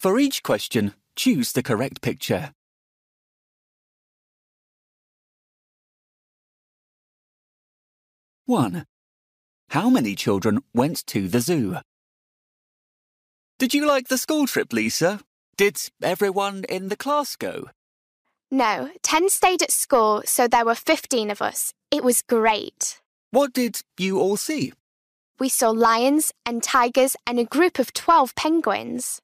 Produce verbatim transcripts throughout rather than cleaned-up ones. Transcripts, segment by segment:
For each question, choose the correct picture. one. How many children went to the zoo? Did you like the school trip, Lisa? Did everyone in the class go? No, ten stayed at school, so there were fifteen of us. It was great. What did you all see? We saw lions and tigers and a group of twelve penguins.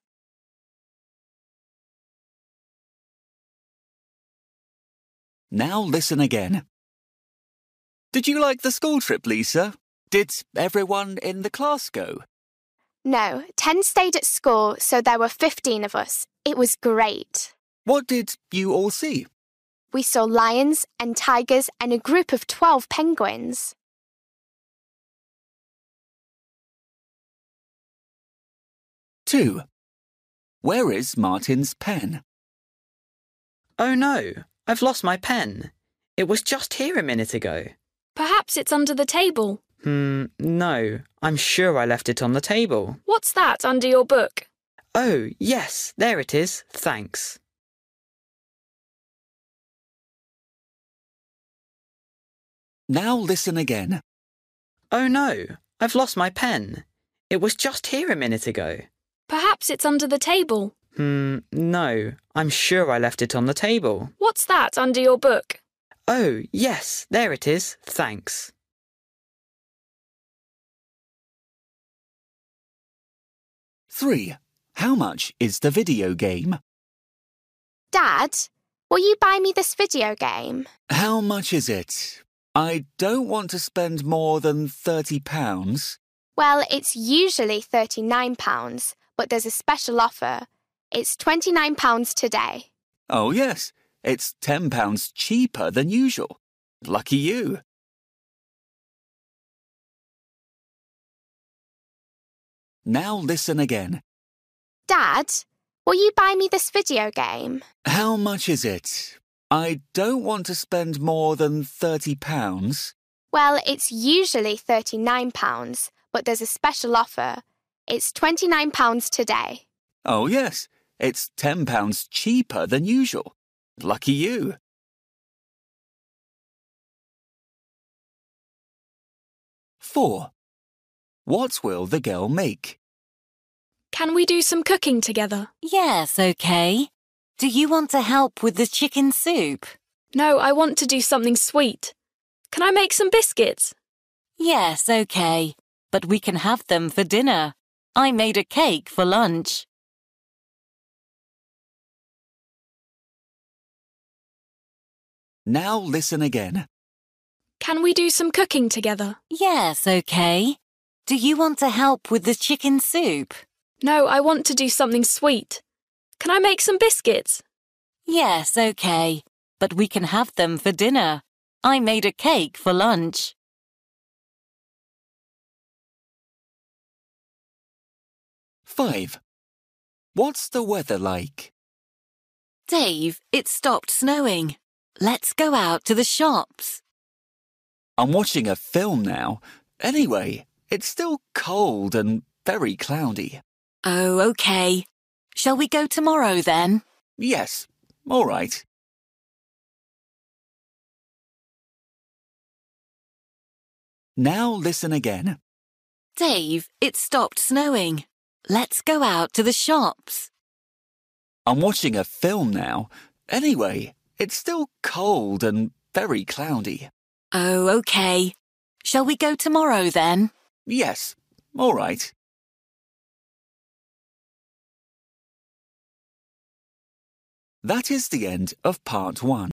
Now listen again. Did you like the school trip, Lisa? Did everyone in the class go? No, ten stayed at school, so there were fifteen of us. It was great. What did you all see? We saw lions and tigers and a group of twelve penguins. two. Where is Martin's pen? Oh no, I've lost my pen. It was just here a minute ago. Perhaps it's under the table. Hmm, no, I'm sure I left it on the table. What's that under your book? Oh, yes, there it is, thanks. Now listen again. Oh no, I've lost my pen. It was just here a minute ago. Perhaps it's under the table. Hmm, no, I'm sure I left it on the table. What's that under your book? Oh, yes, there it is, thanks. three. How much is the video game? Dad, will you buy me this video game? How much is it? I don't want to spend more than thirty pounds. Well, it's usually thirty-nine pounds, but there's a special offer. It's twenty-nine pounds today. Oh, yes. It's ten pounds cheaper than usual. Lucky you. Now listen again. Dad, will you buy me this video game? How much is it? I don't want to spend more than thirty pounds. Well, it's usually thirty-nine pounds, but there's a special offer. It's twenty-nine pounds today. Oh, yes. It's ten pounds cheaper than usual. Lucky you. four. What will the girl make? Can we do some cooking together? Yes, okay. Do you want to help with the chicken soup? No, I want to do something sweet. Can I make some biscuits? Yes, okay. But we can have them for dinner. I made a cake for lunch. Now listen again. Can we do some cooking together? Yes, okay. Do you want to help with the chicken soup? No, I want to do something sweet. Can I make some biscuits? Yes, okay. But we can have them for dinner. I made a cake for lunch. five. What's the weather like? Dave, it stopped snowing. Let's go out to the shops. I'm watching a film now. Anyway, it's still cold and very cloudy. Oh, okay. Shall we go tomorrow then? Yes, all right. Now listen again. Dave, it stopped snowing. Let's go out to the shops. I'm watching a film now. Anyway, it's still cold and very cloudy. Oh, okay. Shall we go tomorrow then? Yes, all right. That is the end of part one.